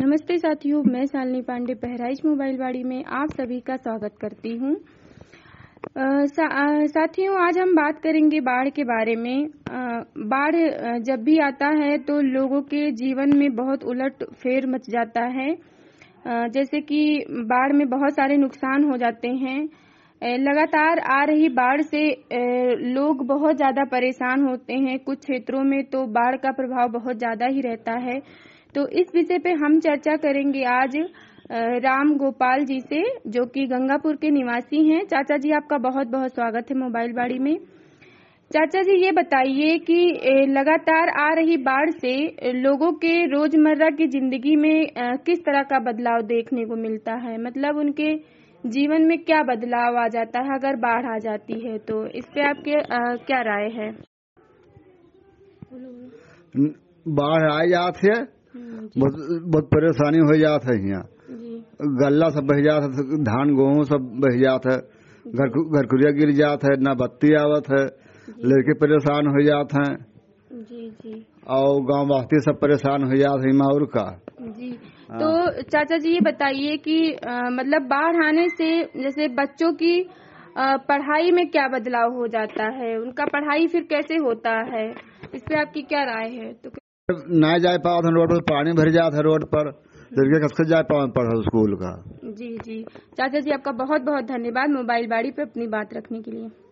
नमस्ते साथियों, मैं शालिनी पांडे बहराइच मोबाइल बाड़ी में आप सभी का स्वागत करती हूँ। साथियों, आज हम बात करेंगे बाढ़ के बारे में। बाढ़ जब भी आता है तो लोगों के जीवन में बहुत उलट फेर मच जाता है। जैसे कि बाढ़ में बहुत सारे नुकसान हो जाते हैं। लगातार आ रही बाढ़ से लोग बहुत ज़्यादा परेशान होते हैं। कुछ क्षेत्रों में तो बाढ़ का प्रभाव बहुत ज़्यादा ही रहता है। तो इस विषय पे हम चर्चा करेंगे आज राम गोपाल जी से, जो कि गंगापुर के निवासी हैं। चाचा जी, आपका बहुत बहुत स्वागत है मोबाइल बाड़ी में। चाचा जी, ये बताइए कि लगातार आ रही बाढ़ से लोगों के रोजमर्रा की जिंदगी में किस तरह का बदलाव देखने को मिलता है। मतलब उनके जीवन में क्या बदलाव आ जाता है अगर बाढ़ आ जाती है, तो इस पे आपके क्या राय है? बाढ़ आ जाती है, बहुत परेशानी हो जात है। यहाँ गल्ला सब बह जात है, धान गेहूँ सब बह जात है, घरकुरिया गिर जात है, ना बत्ती आवत है, लड़के परेशान हो जात हैं और गांव वासी सब परेशान हो जात है। और का जी, तो चाचा जी ये बताइए कि मतलब बाढ़ आने से जैसे बच्चों की पढ़ाई में क्या बदलाव हो जाता है, उनका पढ़ाई फिर कैसे होता है, इस पे आपकी क्या राय है? तो ना जा पाओ रोड पर, पानी भर जाता है रोड पर, लड़के कसके जा पाओ पढ़ो स्कूल का। जी जी, चाचा जी आपका बहुत बहुत धन्यवाद मोबाइल बाड़ी पे अपनी बात रखने के लिए।